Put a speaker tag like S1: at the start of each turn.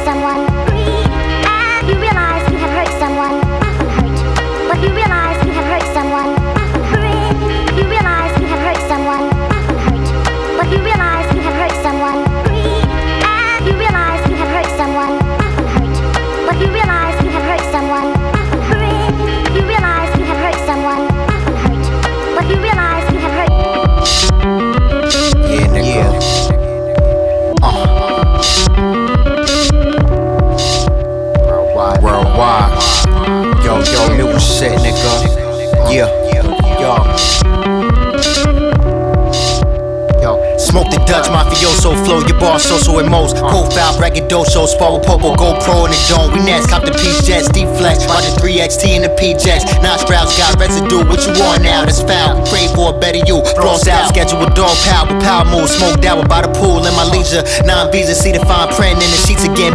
S1: someone. You realize you have hurt someone, often hurt. But you realize you have hurt someone, often hurt. You realize you have hurt someone, often hurt. But you realize you have hurt someone. You realize you have hurt someone, often hurt. But you realize you have hurt someone, often hurt. You realize you have hurt someone, often hurt. But you realize you have hurt.
S2: Yeah, nigga. Worldwide. Yo, new shit, nigga. Yeah, yo. Smoke the Dutch, mafioso flow, your bar so at most. Profile, braggadocio, spar with Popo, GoPro in the dome. We next, cop the Peace Jets, deep flex, watch the 3XT in the PJs. Nostrils got residue, what you want now? That's foul. We pray for a better you. Floss out, schedule with dog power, with power moves. Smoked out by the pool in my leisure. Non-visa, see the fine print in the sheets again.